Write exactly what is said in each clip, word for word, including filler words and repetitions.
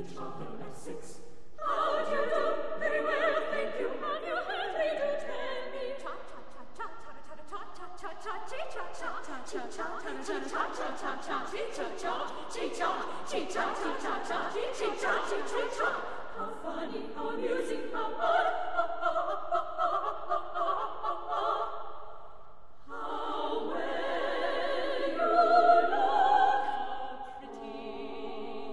How funny, how amusing, how odd. How well you look, how pretty.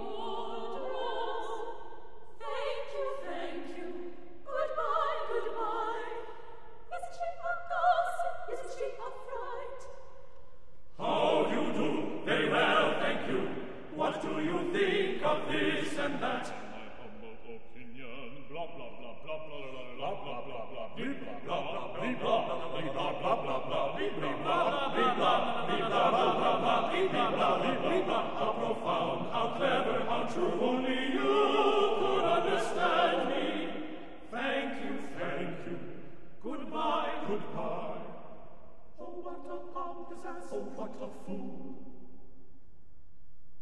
Thank you, thank you. Goodbye, goodbye. Isn't she a ghost? Isn't she a fright? How do you do? Very well, thank you. What do you think of this and that?